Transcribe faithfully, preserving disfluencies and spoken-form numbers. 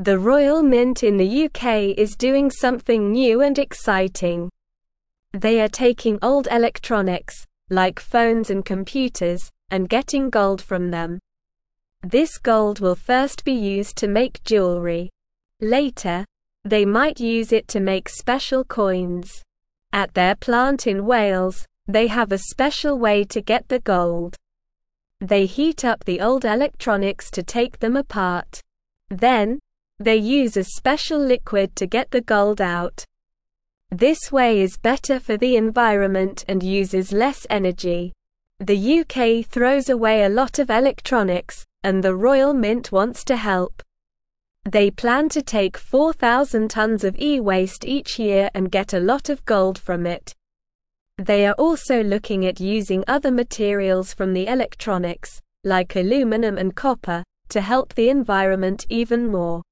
The Royal Mint in the U K is doing something new and exciting. They are taking old electronics, like phones and computers, and getting gold from them. This gold will first be used to make jewelry. Later, they might use it to make special coins. At their plant in Wales, they have a special way to get the gold. They heat up the old electronics to take them apart. Then, they use a special liquid to get the gold out. This way is better for the environment and uses less energy. The U K throws away a lot of electronics, and the Royal Mint wants to help. They plan to take four thousand tons of e-waste each year and get a lot of gold from it. They are also looking at using other materials from the electronics, like aluminum and copper, to help the environment even more.